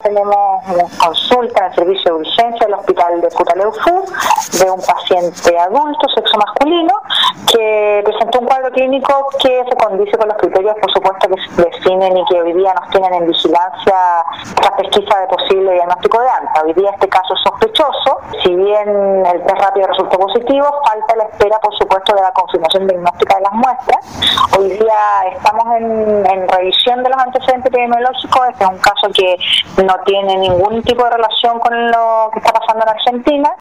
tenemos consulta en el servicio de urgencia del hospital de Futaleufú de un paciente adulto, sexo masculino, que presentó un cuadro clínico que se condice con los criterios, por supuesto, que se definen y que hoy día nos tienen en vigilancia esta pesquisa de posible diagnóstico de ANTA. Hoy día este caso es sospechoso, si bien el test rápido resultó positivo, falta la espera, por supuesto, de la confirmación diagnóstica de las muestras. Hoy día estamos en revisión de los antecedentes epidemiológicos. Este es un caso que no tiene ningún tipo de relación con lo que está pasando en Argentina.